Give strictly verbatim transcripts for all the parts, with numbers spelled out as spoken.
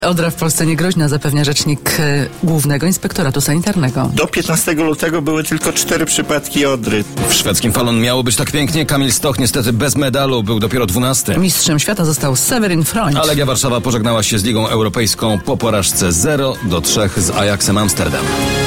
Odra w Polsce niegroźna, zapewnia rzecznik e, Głównego Inspektoratu Sanitarnego. Do piętnastego lutego były tylko cztery przypadki odry. W szwedzkim Falun miało być tak pięknie. Kamil Stoch niestety bez medalu, był dopiero dwunasty. Mistrzem świata został Severin Freund. A Legia Warszawa pożegnała się z Ligą Europejską po porażce zero do trzech z Ajaxem Amsterdam.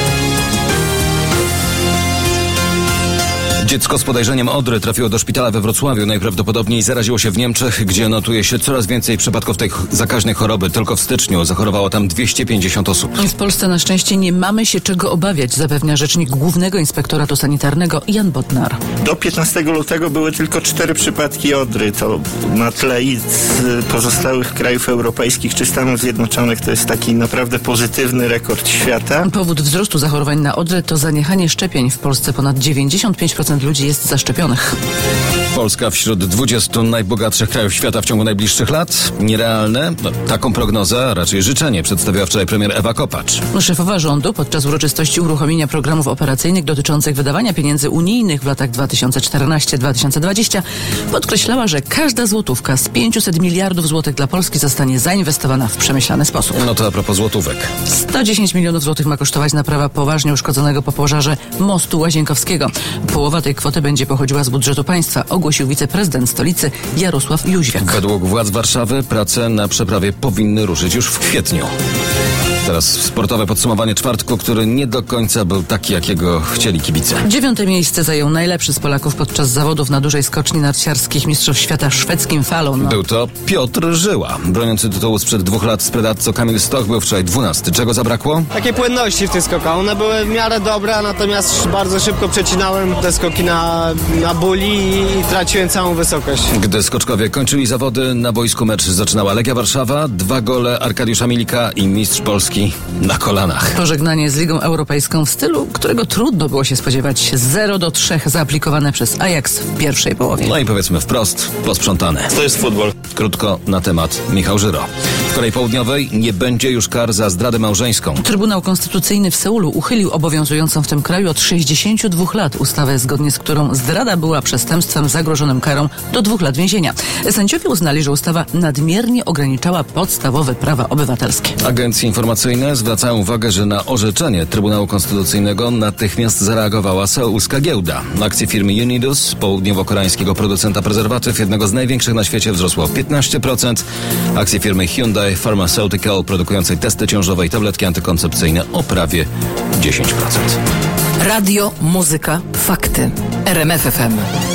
Dziecko z podejrzeniem odry trafiło do szpitala we Wrocławiu. Najprawdopodobniej zaraziło się w Niemczech, gdzie notuje się coraz więcej przypadków tej zakaźnej choroby. Tylko w styczniu zachorowało tam dwieście pięćdziesiąt osób. W Polsce na szczęście nie mamy się czego obawiać, zapewnia rzecznik Głównego Inspektoratu Sanitarnego Jan Bodnar. Do piętnastego lutego były tylko cztery przypadki odry. To na tle i z pozostałych krajów europejskich czy Stanów Zjednoczonych to jest taki naprawdę pozytywny rekord świata. Powód wzrostu zachorowań na odrę to zaniechanie szczepień. W Polsce ponad dziewięćdziesiąt pięć procent ludzi jest zaszczepionych. Polska wśród dwudziestu najbogatszych krajów świata w ciągu najbliższych lat? Nierealne? No, taką prognozę, a raczej życzenie przedstawiła wczoraj premier Ewa Kopacz. Szefowa rządu podczas uroczystości uruchomienia programów operacyjnych dotyczących wydawania pieniędzy unijnych w latach dwa tysiące czternasty do dwa tysiące dwudziestego podkreślała, że każda złotówka z pięciuset miliardów złotych dla Polski zostanie zainwestowana w przemyślany sposób. No to a propos złotówek. sto dziesięć milionów złotych ma kosztować naprawa poważnie uszkodzonego po pożarze mostu Łazienkowskiego. Połowa tej kwoty będzie pochodziła z budżetu państwa, ogłosił wiceprezydent stolicy Jarosław Jóźwiak. Według władz Warszawy prace na przeprawie powinny ruszyć już w kwietniu. Teraz sportowe podsumowanie czwartku, który nie do końca był taki, jakiego chcieli kibice. Dziewiąte miejsce zajął najlepszy z Polaków podczas zawodów na dużej skoczni narciarskich Mistrzostw Świata szwedzkim Falun. Był to Piotr Żyła. Broniący tytułu sprzed dwóch lat z Predatco Kamil Stoch był wczoraj dwunasty. Czego zabrakło? Takiej płynności w tych skokach. One były w miarę dobre, natomiast bardzo szybko przecinałem te skoki na, na buli i traciłem całą wysokość. Gdy skoczkowie kończyli zawody, na boisku mecz zaczynała Legia Warszawa. Dwa gole Arkadiusza Milika i mistrz Polski na kolanach. Pożegnanie z Ligą Europejską w stylu, którego trudno było się spodziewać. zero do trzech zaaplikowane przez Ajax w pierwszej połowie. No i powiedzmy wprost, posprzątane. To jest futbol. Krótko na temat Michał Żyro. W Korei Południowej nie będzie już kar za zdradę małżeńską. Trybunał Konstytucyjny w Seulu uchylił obowiązującą w tym kraju od sześćdziesięciu dwóch lat ustawę, zgodnie z którą zdrada była przestępstwem zagrożonym karą do dwóch lat więzienia. Sędziowie uznali, że ustawa nadmiernie ograniczała podstawowe prawa obywatelskie. Agencje informacyjne zwracają uwagę, że na orzeczenie Trybunału Konstytucyjnego natychmiast zareagowała seulska giełda. Akcje firmy Unidus, południowo-koreańskiego producenta prezerwatyw, jednego z największych na świecie, wzrosło o piętnaście procent. Akcje firmy Hyundai Pharmaceutical, produkującej testy ciążowe i tabletki antykoncepcyjne, o prawie dziesięć procent. Radio, muzyka, fakty. R M F F M.